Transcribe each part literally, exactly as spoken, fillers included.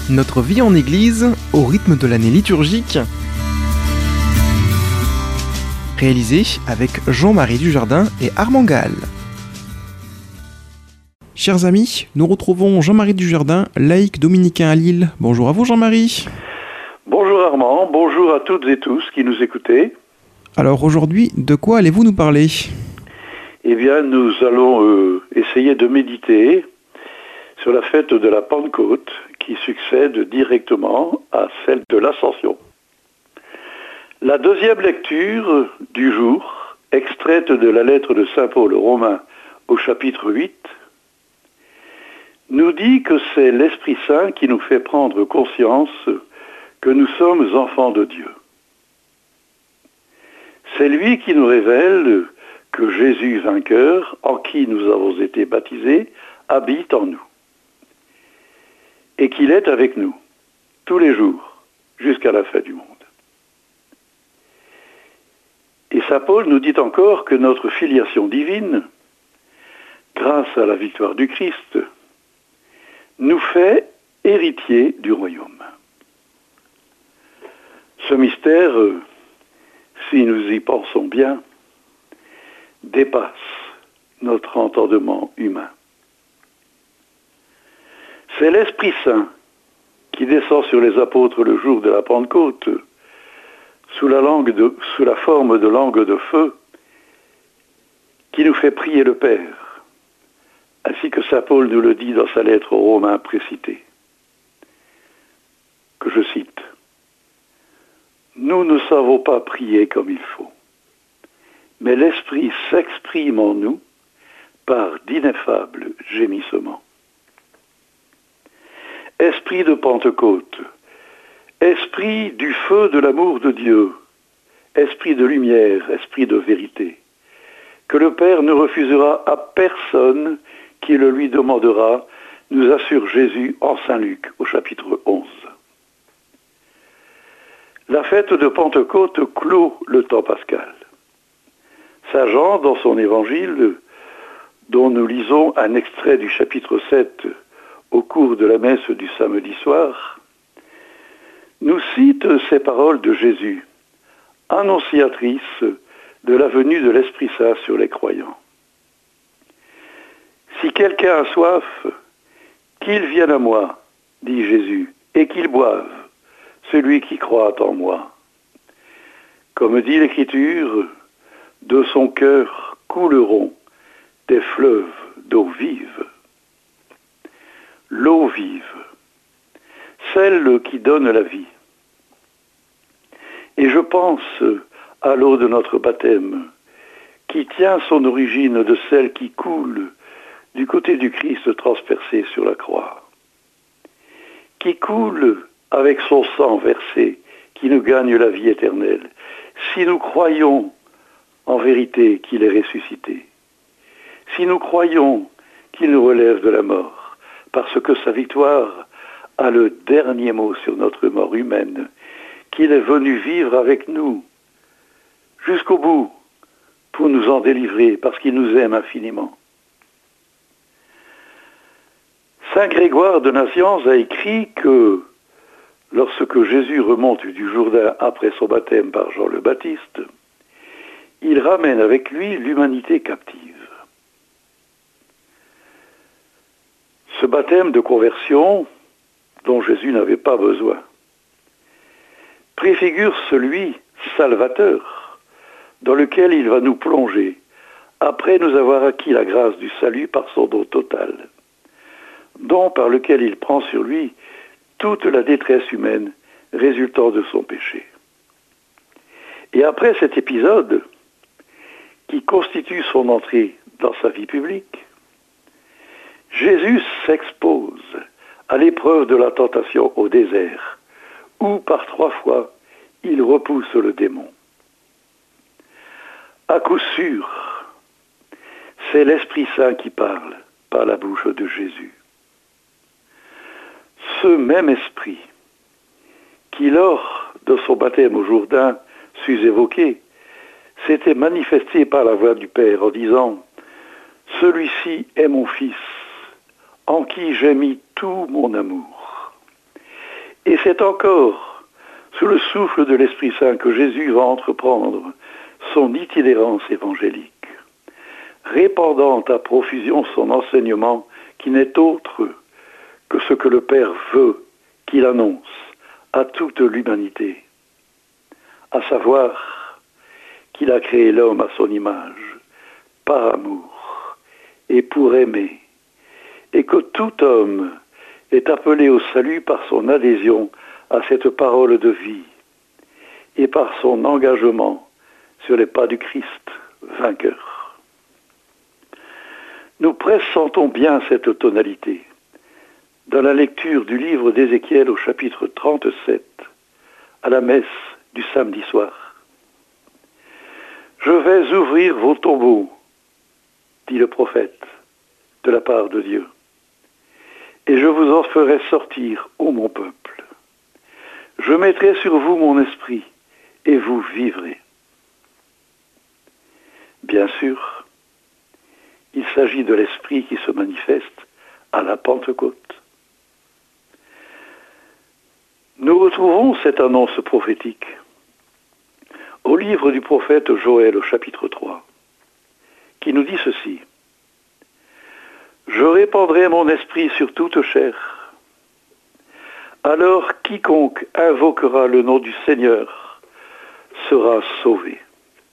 Notre vie en Église au rythme de l'année liturgique. Réalisé avec Jean-Marie Dujardin et Armand Gall. Chers amis, nous retrouvons Jean-Marie Dujardin, laïc dominicain à Lille. Bonjour à vous Jean-Marie. Bonjour Armand, bonjour à toutes et tous qui nous écoutez. Alors aujourd'hui, de quoi allez-vous nous parler ? Eh bien, nous allons euh, essayer de méditer sur la fête de la Pentecôte qui succède directement à celle de l'Ascension. La deuxième lecture du jour, extraite de la lettre de saint Paul aux Romains au chapitre huit, nous dit que c'est l'Esprit Saint qui nous fait prendre conscience que nous sommes enfants de Dieu. C'est lui qui nous révèle que Jésus vainqueur, en qui nous avons été baptisés, habite en nous. Et qu'il est avec nous, tous les jours, jusqu'à la fin du monde. Et saint Paul nous dit encore que notre filiation divine, grâce à la victoire du Christ, nous fait héritiers du royaume. Ce mystère, si nous y pensons bien, dépasse notre entendement humain. C'est l'Esprit Saint qui descend sur les apôtres le jour de la Pentecôte, sous la, langue de, sous la forme de langue de feu, qui nous fait prier le Père, ainsi que saint Paul nous le dit dans sa lettre aux Romains précitée, que je cite, « Nous ne savons pas prier comme il faut, mais l'Esprit s'exprime en nous par d'ineffables gémissements. » Esprit de Pentecôte, esprit du feu de l'amour de Dieu, esprit de lumière, esprit de vérité, que le Père ne refusera à personne qui le lui demandera, nous assure Jésus en saint Luc au chapitre onze. La fête de Pentecôte clôt le temps pascal. Saint Jean, dans son évangile, dont nous lisons un extrait du chapitre sept au cours de la messe du samedi soir, nous cite ces paroles de Jésus, annonciatrices de la venue de l'Esprit Saint sur les croyants. « Si quelqu'un a soif, qu'il vienne à moi, dit Jésus, et qu'il boive, celui qui croit en moi. Comme dit l'Écriture, de son cœur couleront des fleuves d'eau vive. » L'eau vive, celle qui donne la vie. Et je pense à l'eau de notre baptême, qui tient son origine de celle qui coule du côté du Christ transpercé sur la croix, qui coule avec son sang versé, qui nous gagne la vie éternelle, si nous croyons en vérité qu'il est ressuscité, si nous croyons qu'il nous relève de la mort, parce que sa victoire a le dernier mot sur notre mort humaine, qu'il est venu vivre avec nous jusqu'au bout pour nous en délivrer, parce qu'il nous aime infiniment. Saint Grégoire de Nazianze a écrit que lorsque Jésus remonte du Jourdain après son baptême par Jean le Baptiste, il ramène avec lui l'humanité captive. Ce baptême de conversion, dont Jésus n'avait pas besoin, préfigure celui salvateur dans lequel il va nous plonger après nous avoir acquis la grâce du salut par son don total, don par lequel il prend sur lui toute la détresse humaine résultant de son péché. Et après cet épisode, qui constitue son entrée dans sa vie publique, Jésus s'expose à l'épreuve de la tentation au désert, où par trois fois il repousse le démon. À coup sûr, c'est l'Esprit Saint qui parle par la bouche de Jésus. Ce même Esprit qui, lors de son baptême au Jourdain, sus évoqué, s'était manifesté par la voix du Père en disant « Celui-ci est mon Fils, en qui j'ai mis tout mon amour. Et c'est encore sous le souffle de l'Esprit Saint que Jésus va entreprendre son itinérance évangélique, répandant à profusion son enseignement qui n'est autre que ce que le Père veut qu'il annonce à toute l'humanité, à savoir qu'il a créé l'homme à son image, par amour et pour aimer, et que tout homme est appelé au salut par son adhésion à cette parole de vie et par son engagement sur les pas du Christ vainqueur. Nous pressentons bien cette tonalité dans la lecture du livre d'Ézéchiel au chapitre trente-sept, à la messe du samedi soir. « Je vais ouvrir vos tombeaux, dit le prophète, de la part de Dieu, et je vous en ferai sortir, ô mon peuple. Je mettrai sur vous mon esprit, et vous vivrez. » Bien sûr, il s'agit de l'esprit qui se manifeste à la Pentecôte. Nous retrouvons cette annonce prophétique au livre du prophète Joël au chapitre trois, qui nous dit ceci. « Je répandrai mon esprit sur toute chair. Alors quiconque invoquera le nom du Seigneur sera sauvé. »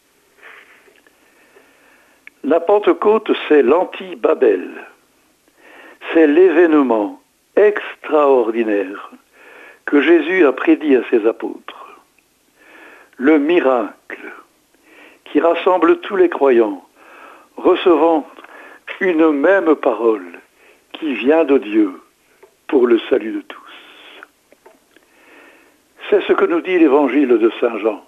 La Pentecôte, c'est l'anti-Babel. C'est l'événement extraordinaire que Jésus a prédit à ses apôtres. Le miracle qui rassemble tous les croyants, recevant une même parole qui vient de Dieu pour le salut de tous. C'est ce que nous dit l'évangile de Saint Jean.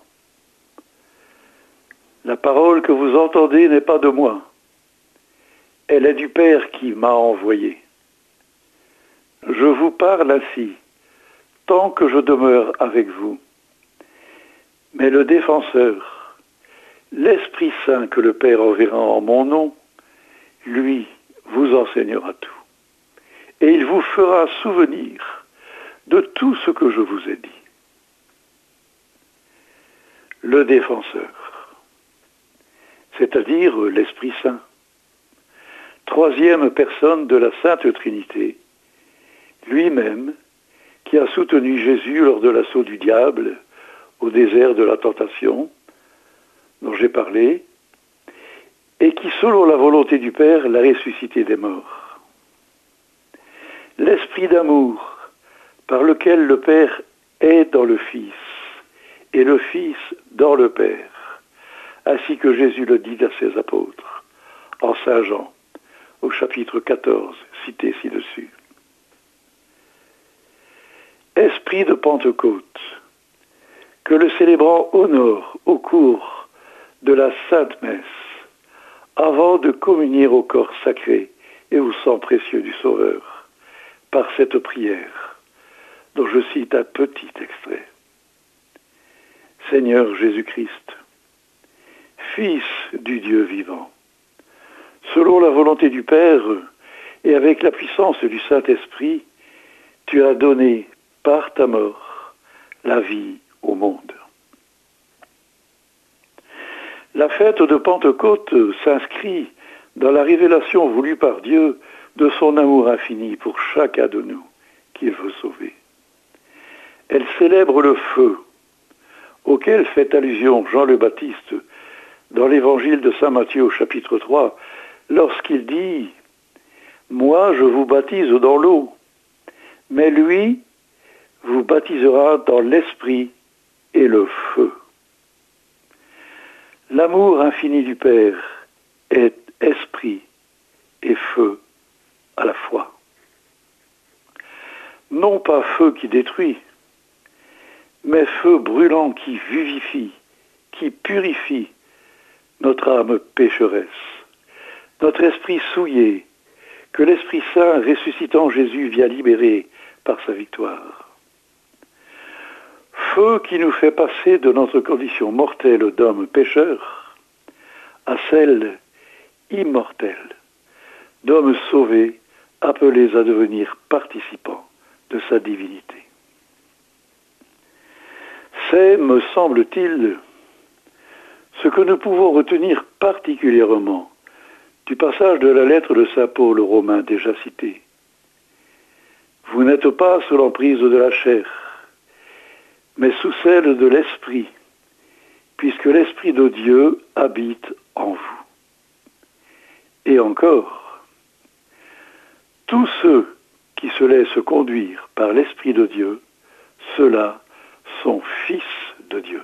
La parole que vous entendez n'est pas de moi. Elle est du Père qui m'a envoyé. Je vous parle ainsi, tant que je demeure avec vous. Mais le défenseur, l'Esprit Saint que le Père enverra en mon nom, lui vous enseignera tout. Et il vous fera souvenir de tout ce que je vous ai dit. Le défenseur, c'est-à-dire l'Esprit Saint, troisième personne de la Sainte Trinité, lui-même qui a soutenu Jésus lors de l'assaut du diable au désert de la tentation, dont j'ai parlé, et qui, selon la volonté du Père, l'a ressuscité des morts. L'esprit d'amour par lequel le Père est dans le Fils, et le Fils dans le Père, ainsi que Jésus le dit à ses apôtres, en Saint Jean, au chapitre quatorze, cité ci-dessus. Esprit de Pentecôte, que le célébrant honore au cours de la Sainte Messe, avant de communier au corps sacré et au sang précieux du Sauveur, par cette prière, dont je cite un petit extrait. Seigneur Jésus-Christ, Fils du Dieu vivant, selon la volonté du Père et avec la puissance du Saint-Esprit, tu as donné par ta mort la vie au monde. La fête de Pentecôte s'inscrit dans la révélation voulue par Dieu de son amour infini pour chacun de nous qu'il veut sauver. Elle célèbre le feu auquel fait allusion Jean le Baptiste dans l'évangile de saint Matthieu au chapitre trois, lorsqu'il dit « Moi je vous baptise dans l'eau, mais lui vous baptisera dans l'esprit et le feu. » L'amour infini du Père est esprit et feu à la fois. Non pas feu qui détruit, mais feu brûlant qui vivifie, qui purifie notre âme pécheresse, notre esprit souillé, que l'Esprit Saint ressuscitant Jésus vient libérer par sa victoire. Feu qui nous fait passer de notre condition mortelle d'homme pécheur à celle immortelle d'hommes sauvés appelés à devenir participants de sa divinité. C'est, me semble-t-il, ce que nous pouvons retenir particulièrement du passage de la lettre de saint Paul aux Romains déjà cité. Vous n'êtes pas sous l'emprise de la chair, mais sous celle de l'esprit, puisque l'esprit de Dieu habite en vous. Et encore, tous ceux qui se laissent conduire par l'esprit de Dieu, ceux-là sont fils de Dieu.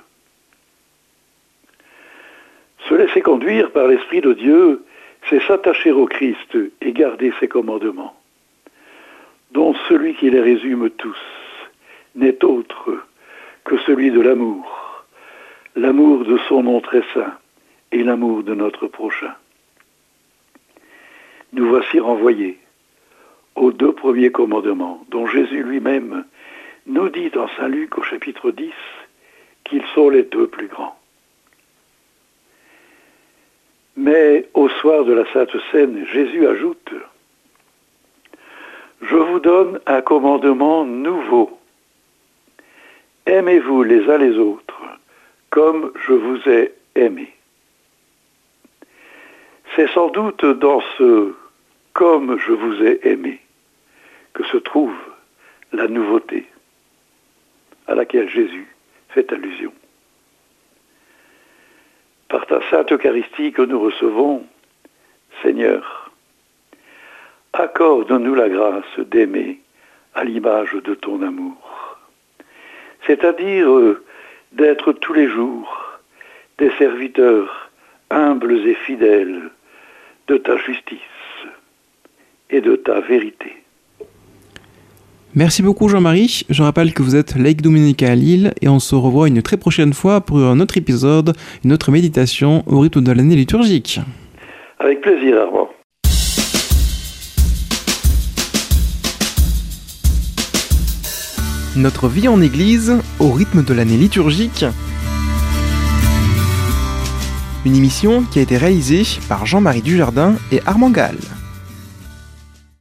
Se laisser conduire par l'esprit de Dieu, c'est s'attacher au Christ et garder ses commandements, dont celui qui les résume tous n'est autre que celui de l'amour, l'amour de son nom très saint et l'amour de notre prochain. Nous voici renvoyés aux deux premiers commandements, dont Jésus lui-même nous dit dans saint Luc au chapitre dix qu'ils sont les deux plus grands. Mais au soir de la Sainte Seine, Jésus ajoute « Je vous donne un commandement nouveau. Aimez-vous les uns les autres comme je vous ai aimé. » C'est sans doute dans ce « comme je vous ai aimé » que se trouve la nouveauté à laquelle Jésus fait allusion. Par ta sainte Eucharistie que nous recevons, Seigneur, accorde-nous la grâce d'aimer à l'image de ton amour, c'est-à-dire d'être tous les jours des serviteurs humbles et fidèles de ta justice et de ta vérité. Merci beaucoup Jean-Marie. Je rappelle que vous êtes laïc dominicain à Lille et on se revoit une très prochaine fois pour un autre épisode, une autre méditation au rythme de l'année liturgique. Avec plaisir, Armand. Notre vie en Église au rythme de l'année liturgique. Une émission qui a été réalisée par Jean-Marie Dujardin et Armand Gall.